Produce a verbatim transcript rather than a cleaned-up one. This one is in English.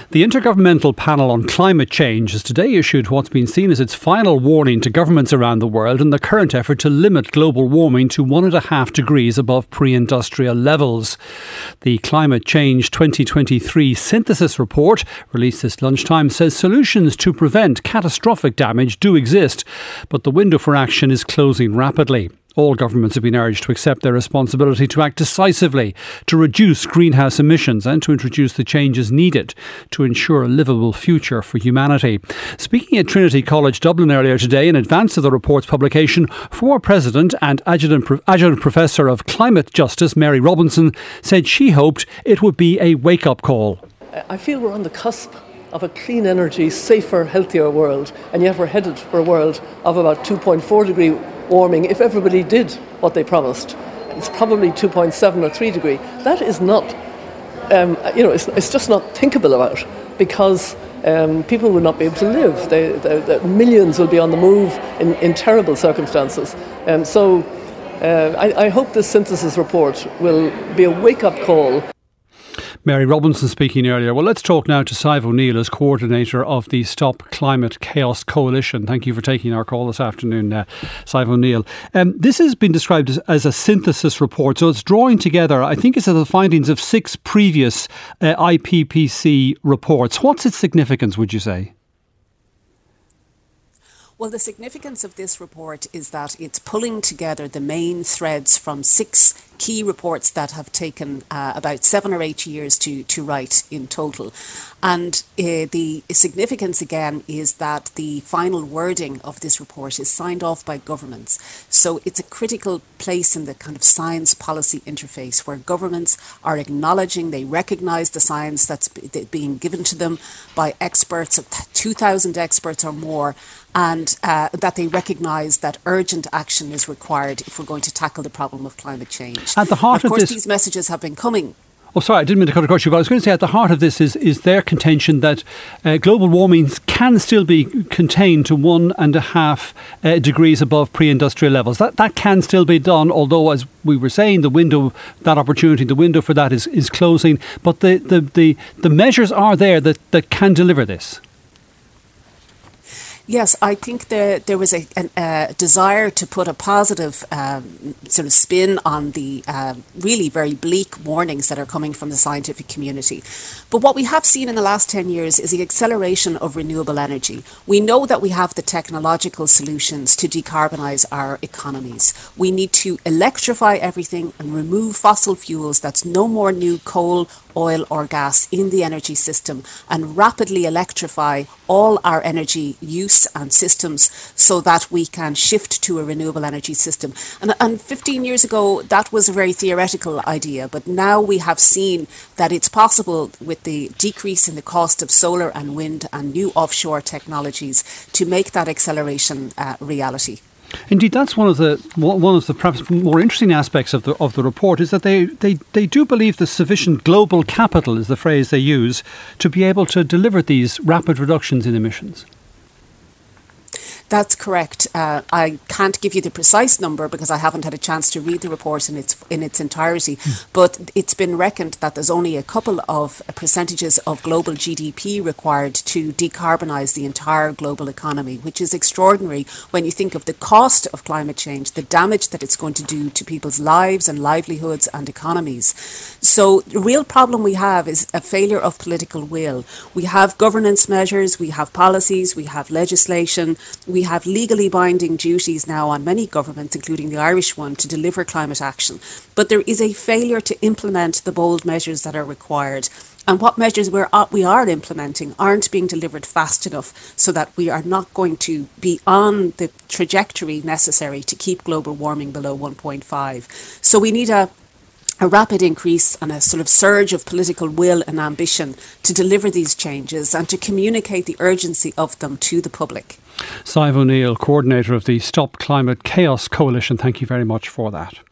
The Intergovernmental Panel on Climate Change has today issued what's been seen as its final warning to governments around the world in the current effort to limit global warming to one and a half degrees above pre-industrial levels. The Climate Change twenty twenty-three Synthesis Report, released this lunchtime, says solutions to prevent catastrophic damage do exist, but the window for action is closing rapidly. All governments have been urged to accept their responsibility to act decisively to reduce greenhouse emissions and to introduce the changes needed to ensure a livable future for humanity. Speaking at Trinity College Dublin earlier today in advance of the report's publication, former President and Adjunct, Adjunct Professor of Climate Justice Mary Robinson said she hoped it would be a wake-up call. I feel we're on the cusp of a clean energy, safer, healthier world, and yet we're headed for a world of about two point four degree warming if everybody did what they promised. It's probably two point seven or three degree. That is not, um, you know, it's, it's just not thinkable about, because um, people will not be able to live. They, they, they, millions will be on the move in, in terrible circumstances. Um, so uh, I, I hope this synthesis report will be a wake-up call. Mary Robinson speaking earlier. Well, let's talk now to Sive O'Neill as coordinator of the Stop Climate Chaos Coalition. Thank you for taking our call this afternoon, uh, Sive O'Neill. Um, this has been described as, as a synthesis report, so it's drawing together, I think it's the findings of six previous uh, I P C C reports. What's its significance, would you say? Well, the significance of this report is that it's pulling together the main threads from six key reports that have taken uh, about seven or eight years to, to write in total. And uh, the significance, again, is that the final wording of this report is signed off by governments. So it's a critical place in the kind of science policy interface where governments are acknowledging, they recognise the science that's being given to them by experts, of two thousand experts or more, and uh, that they recognise that urgent action is required if we're going to tackle the problem of climate change. At the heart of course, of this, these messages have been coming. Oh, sorry, I didn't mean to cut across you, but I was going to say at the heart of this is, is their contention that uh, global warming can still be contained to one and a half uh, degrees above pre-industrial levels. That that can still be done, although, as we were saying, the window, that opportunity, the window for that is, is closing. But the, the, the, the measures are there that, that can deliver this. Yes, I think there there was a, a, a desire to put a positive um, sort of spin on the uh, really very bleak warnings that are coming from the scientific community. But what we have seen in the last ten years is the acceleration of renewable energy. We know that we have the technological solutions to decarbonise our economies. We need to electrify everything and remove fossil fuels. That's no more new coal, oil or gas in the energy system, and rapidly electrify all our energy use and systems so that we can shift to a renewable energy system. And, and fifteen years ago, that was a very theoretical idea, but now we have seen that it's possible with the decrease in the cost of solar and wind and new offshore technologies to make that acceleration uh, reality. Indeed, that's one of the one of the perhaps more interesting aspects of the of the report is that they, they, they do believe there's sufficient global capital, is the phrase they use, to be able to deliver these rapid reductions in emissions. That's correct. Uh, I can't give you the precise number because I haven't had a chance to read the report in its in its entirety, mm. but it's been reckoned that there's only a couple of percentages of global G D P required to decarbonise the entire global economy, which is extraordinary when you think of the cost of climate change, the damage that it's going to do to people's lives and livelihoods and economies. So the real problem we have is a failure of political will. We have governance measures, we have policies, we have legislation, we We have legally binding duties now on many governments, including the Irish one, to deliver climate action. But there is a failure to implement the bold measures that are required. And what measures we're, we are implementing aren't being delivered fast enough so that we are not going to be on the trajectory necessary to keep global warming below one point five. So we need a a rapid increase and a sort of surge of political will and ambition to deliver these changes and to communicate the urgency of them to the public. Sive O'Neill, coordinator of the Stop Climate Chaos Coalition, thank you very much for that.